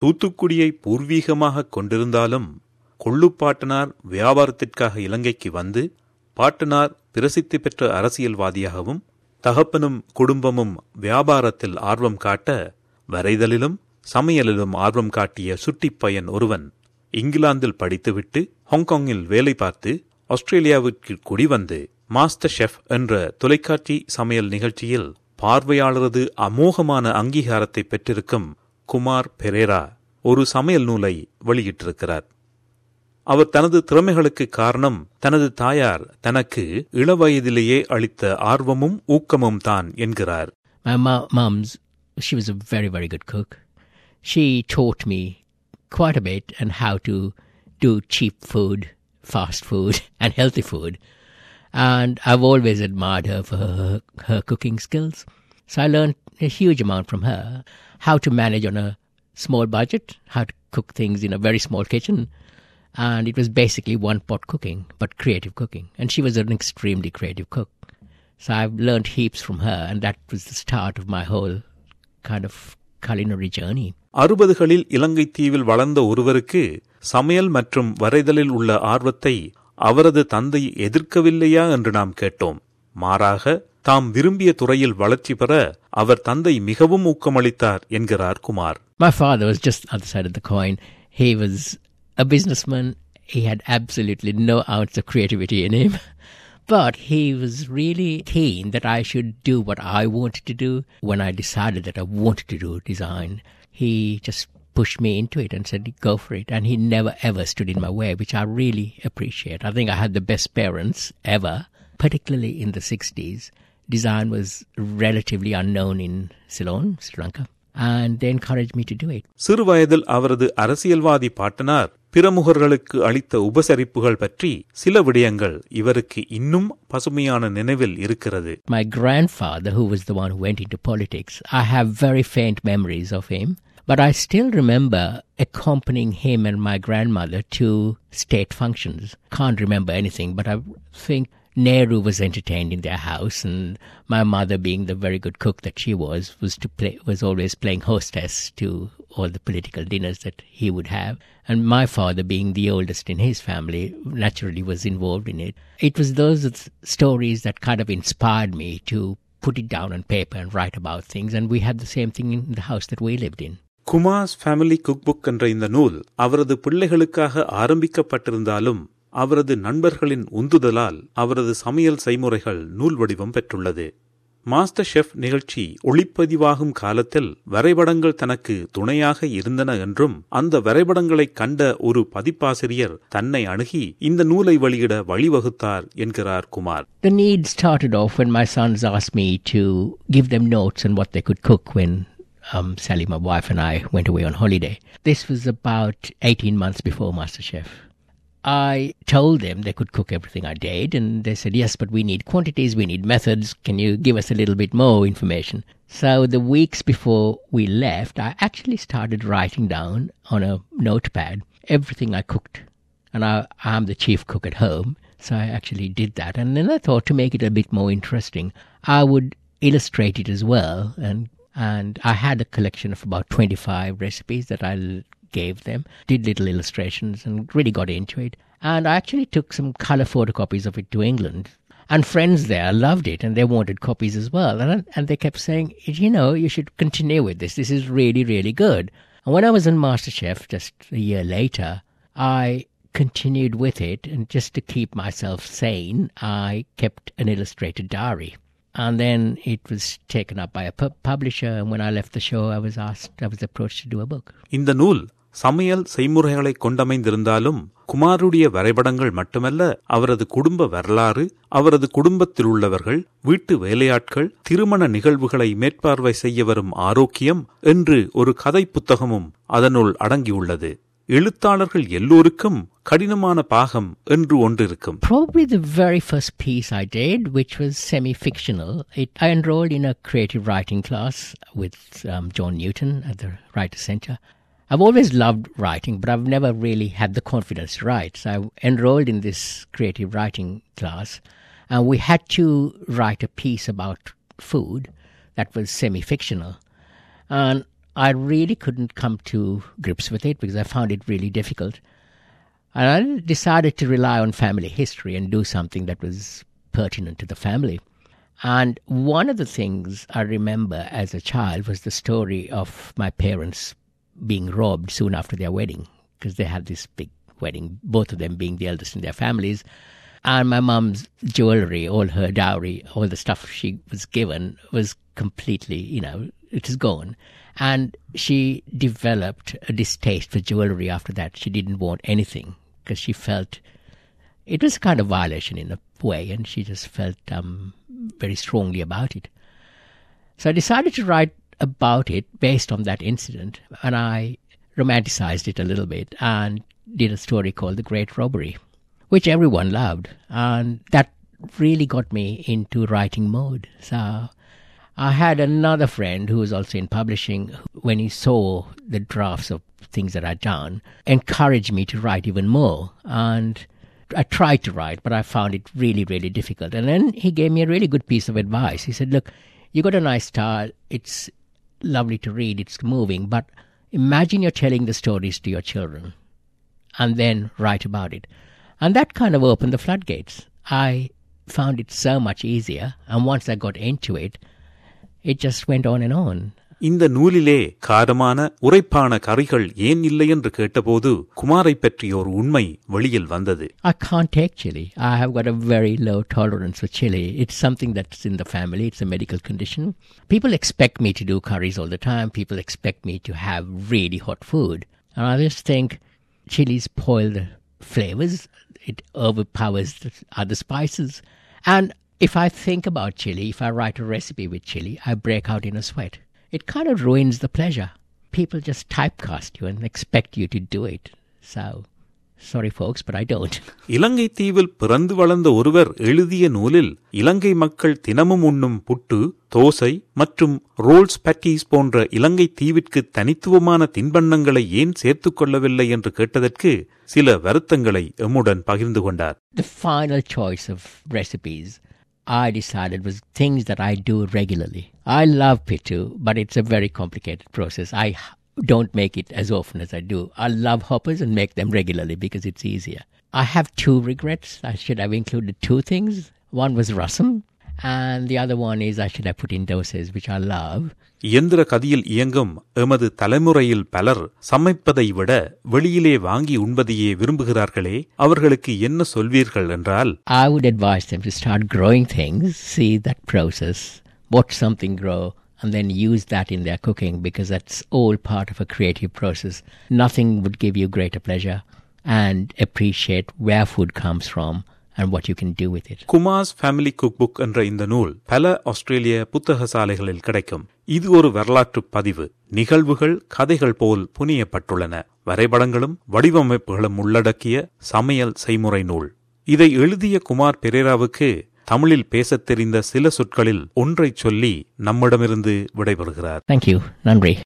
தூத்துக்குடியை பூர்வீகமாக கொண்டிருந்தாலும் கொள்ளுப்பாட்டனார் வியாபாரத்திற்காக இலங்கைக்கு வந்து பாட்டனார் பிரசித்தி பெற்ற அரசியல்வாதியாகவும் தகப்பனும் குடும்பமும் வியாபாரத்தில் ஆர்வம் காட்ட வரைதலிலும் சமையலிலும் ஆர்வம் காட்டிய சுட்டிப்பையன் ஒருவன் இங்கிலாந்தில் படித்துவிட்டு ஹாங்காங்கில் வேலை பார்த்து ஆஸ்திரேலியாவிற்கு குடிவந்து மாஸ்டர் ஷெஃப் என்ற தொலைக்காட்சி சமையல் நிகழ்ச்சியில் பார்வையாளரது அமோகமான அங்கீகாரத்தை பெற்றிருக்கும் குமார் பெரேரா ஒரு சமையல் நூலை வெளியிட்டிருக்கிறார். அவர் தனது திறமைகளுக்கு காரணம் தனது தாயார் தனக்கு இளவயதிலேயே அளித்த ஆர்வமும் ஊக்கமும் தான் என்கிறார். My mom's, she was a very, very good cook. She taught me quite a bit on how to do cheap food, fast food and healthy food. And I've always admired her for her cooking skills. So I learned a huge amount from her. How to manage on a small budget, how to cook things in a very small kitchen. And it was basically one-pot cooking, but creative cooking. And she was an extremely creative cook. So I've learned heaps from her, and that was the start of my whole kind of culinary journey. 60களில் இலங்கை தீவில் வளர்ந்த ஒருவருக்கு சமையல் மற்றும் வரைதலில் உள்ள ஆர்வத்தை அவரது தந்தை எதிர்க்கவில்லையா என்று நாம் கேட்டோம். மாறாக தாம் விரும்பிய துறையில் வளர்ச்சி பெற அவர் தந்தை மிகவும் ஊக்கமளித்தார் என்கிறார் Kumar. My father was just the other side of the coin. He was a businessman. He had absolutely no ounce of creativity in him. But he was really keen that I should do what I wanted to do. When I decided that I wanted to do design, he just pushed me into it and said, go for it. And he never ever stood in my way, which I really appreciate. I think I had the best parents ever, particularly in the 60s. Design was relatively unknown in Ceylon, Sri Lanka. And they encouraged me to do it. சிறு வயதில் அவரது அரசியல்வாதி பாட்டனார் பிரமுகர்களுக்கு அளித்த உபசரிப்புகள் பற்றி சில விடயங்கள் இவருக்கு இன்னும் பசுமையான நினைவில் இருக்கிறது. My grandfather, who was the one who went into politics, I have very faint memories of him. But I still remember accompanying him and my grandmother to state functions. Can't remember anything, but I think Nehru was entertained in their house, and my mother, being the very good cook that she was always playing hostess to all the political dinners that he would have. And my father, being the oldest in his family, naturally was involved in it. It was those stories that kind of inspired me to put it down on paper and write about things, and we had the same thing in the house that we lived in. Kumar's family cookbook என்ற இந்த நூல் அவரது பிள்ளைகளுக்காக ஆரம்பிக்கப்பட்டிருந்தாலும் அவரது நண்பர்களின் உந்துதலால் அவரது சமையல் செய்முறைகள் நூல் வடிவம் பெற்றுள்ளது. மாஸ்டர் ஷெஃப் நிகழ்ச்சி ஒளிப்பதிவாகும் காலத்தில் வரைபடங்கள் தனக்கு துணையாக இருந்தன என்றும் அந்த வரைபடங்களை கண்ட ஒரு பதிப்பாசிரியர் தன்னை அணுகி இந்த நூலை வெளியிட வழிவகுத்தார் என்கிறார் Kumar. The need started off when my sons asked me to give them notes on what they could cook when Sally, my wife, and I went away on holiday. This was about 18 months before MasterChef. I told them they could cook everything I did, and they said, yes, but we need quantities, we need methods. Can you give us a little bit more information? So the weeks before we left, I actually started writing down on a notepad everything I cooked. And I'm the chief cook at home, so I actually did that. And then I thought, to make it a bit more interesting, I would illustrate it as well. And I had a collection of about 25 recipes that I gave them, did little illustrations and really got into it. And I actually took some color photocopies of it to England. And friends there loved it, and they wanted copies as well. And they kept saying, you should continue with this. This is really, really good. And when I was on MasterChef just a year later, I continued with it. And just to keep myself sane, I kept an illustrated diary. And then it was taken up by a publisher. And when I left the show, I was approached to do a book. இந்த நூல் சமையல் செய்முறைகளை கொண்டமைந்திருந்தாலும் குமாருடைய வரைபடங்கள் மட்டுமல்ல, அவரது குடும்ப வரலாறு, அவரது குடும்பத்தில் உள்ளவர்கள், வீட்டு வேலையாட்கள், திருமண நிகழ்வுகளை மேற்பார்வை செய்ய வரும் ஆரோக்கியம் என்று ஒரு கதை புத்தகமும் அதனுள் அடங்கியுள்ளது. எழுத்தாளர்கள் எல்லோருக்கும் கடினமான பாகம் என்று ஒன்று இருக்கும். Probably the very first piece I did, which was semi-fictional, I enrolled in a creative writing class with John Newton at the Writers' Centre. I've always loved writing, but I've never really had the confidence to write. So I enrolled in this creative writing class, and we had to write a piece about food that was semi-fictional. And I really couldn't come to grips with it because I found it really difficult. And I decided to rely on family history and do something that was pertinent to the family. And one of the things I remember as a child was the story of my parents being robbed soon after their wedding, because they had this big wedding, both of them being the eldest in their families. And my mum's jewelry, all her dowry, all the stuff she was given was completely, it is gone. And she developed a distaste for jewelry after that. She didn't want anything because she felt it was a kind of violation in a way, and she just felt very strongly about it. So I decided to write about it based on that incident, and I romanticized it a little bit and did a story called The Great Robbery, which everyone loved, and that really got me into writing mode. So I had another friend who was also in publishing, when he saw the drafts of things that I'd done, encouraged me to write even more. And I tried to write, but I found it really, really difficult. And then he gave me a really good piece of advice. He said, look, you got a nice style. It's lovely to read. It's moving. But imagine you're telling the stories to your children and then write about it. And that kind of opened the floodgates. I found it so much easier. And once I got into it, it just went on and on. இந்த நூலிலே காரமான உரைப்பான கறிகள் ஏன் இல்லை என்று கேட்டபோது குமாரை பற்றிய ஒரு உண்மை வெளியில் வந்தது. I can't take chili. I have got a very low tolerance for chili. It's something that's in the family. It's a medical condition. People expect me to do curries all the time. People expect me to have really hot food. And I just think chilies spoil the flavors. It overpowers the other spices. And if I think about chili, if I write a recipe with chili, I break out in a sweat. It kind of ruins the pleasure. People just typecast you and expect you to do it. So, sorry folks, but I don't. இலங்கை தீவில் பிறந்து வளர்ந்த ஒருவர் எழுதிய நூலில் இலங்கை மக்கள் தினமும் உண்ணும் புட்டு, தோசை மற்றும் ரோல்ஸ் பேட்டீஸ் போன்ற இலங்கை தீவிற்கு தனித்துவமான தின்பண்டங்களை ஏன் சேர்த்துக் கொள்ளவில்லை என்று கேட்டதற்கு சில வருத்தங்களை எம்முடன் பகிர்ந்து கொண்டார். The final choice of recipes I decided was things that I do regularly. I love pittu, but it's a very complicated process. I don't make it as often as I do. I love hoppers and make them regularly because it's easier. I have 2 regrets. I should have included 2 things. One was rasam, and the other one is I should have put in dosas, which I love. இயந்திர கதியில் இயங்கும் எமது தலைமுறையில் பலர் சமைப்பதை விட வெளியிலே வாங்கி உண்பதையே விரும்புகிறார்களே, அவர்களுக்கு என்ன சொல்வீர்கள் என்றால், I would advise them to start growing things, see that process, watch something grow, and then use that in their cooking, because that's all part of a creative process. Nothing would give you greater pleasure and appreciate where food comes from and what you can do with it. Kumar's family cookbook என்ற இந்த நூல் பல ஆஸ்திரேலிய புத்தக சாலைகளில் கிடைக்கும். இது ஒரு வரலாற்று பதிவு. நிகழ்வுகள் கதைகள் போல் புனையப்பட்டுள்ளன. வரைபடங்களும் வடிவமைப்புகளும் உள்ளடக்கிய சமையல் செய்முறை நூல். இதை எழுதிய குமார் பெரேராவுக்கு தமிழில் பேசத் தெரிந்த சில சொற்களில் ஒன்றை சொல்லி நம்மிடமிருந்து விடைபெறுகிறார். Thank you. நன்றி.